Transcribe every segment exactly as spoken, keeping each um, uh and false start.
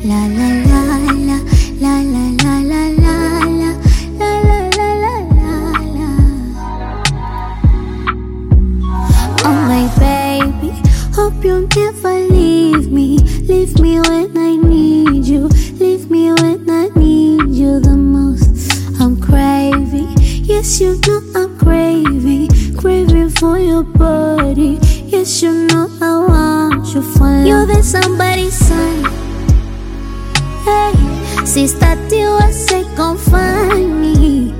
La la la la la la la la la la la la la la la. Oh my baby, hope you never leave me. Leave me when I need you. Leave me when I need you the most. I'm craving, yes you know I'm craving, craving for your body. Yes you know I want you for love. You're the somebody's son. Hey, sister tiwa say confine me.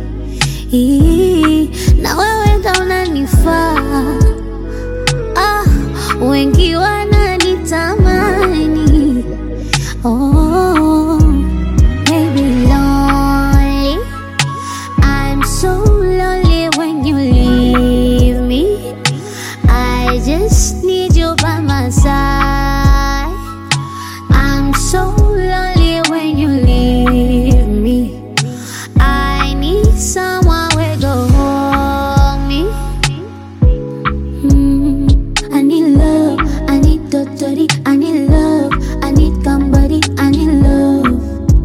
Na wewe ndo unanifaa. Ah, wengi wananitamani. Oh, baby lonely. I'm so lonely when you leave me. I just need you by my side. I'm so lonely when you leave me. I need someone who go hold me. Mm, I need love, I need totally, I need love, I need somebody, I need love.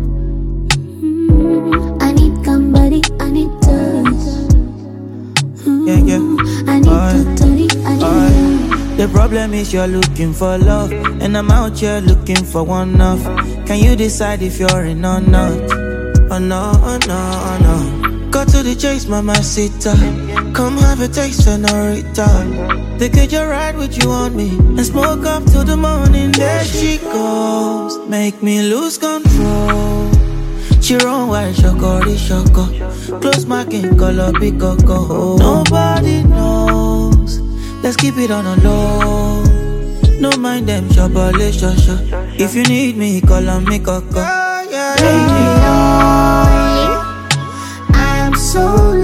Mm, I need somebody, I need touch. Mm, Yeah, yeah. I need Alright, totally, I need alright. love. The problem is you're looking for love, and I'm out here looking for one off. Can you decide if you're in or not? Oh no, oh no, oh no. Go to the chase, mamacita. Come have a taste, senorita. They could you ride with you on me and smoke up till the morning. There she goes, make me lose control. She run white, shokori shoko. Close my king, color big coco. Nobody knows. Let's keep it on a low. No mind them, shabale shasha. If you need me, call on me, coco. Baby lonely, I'm so lonely.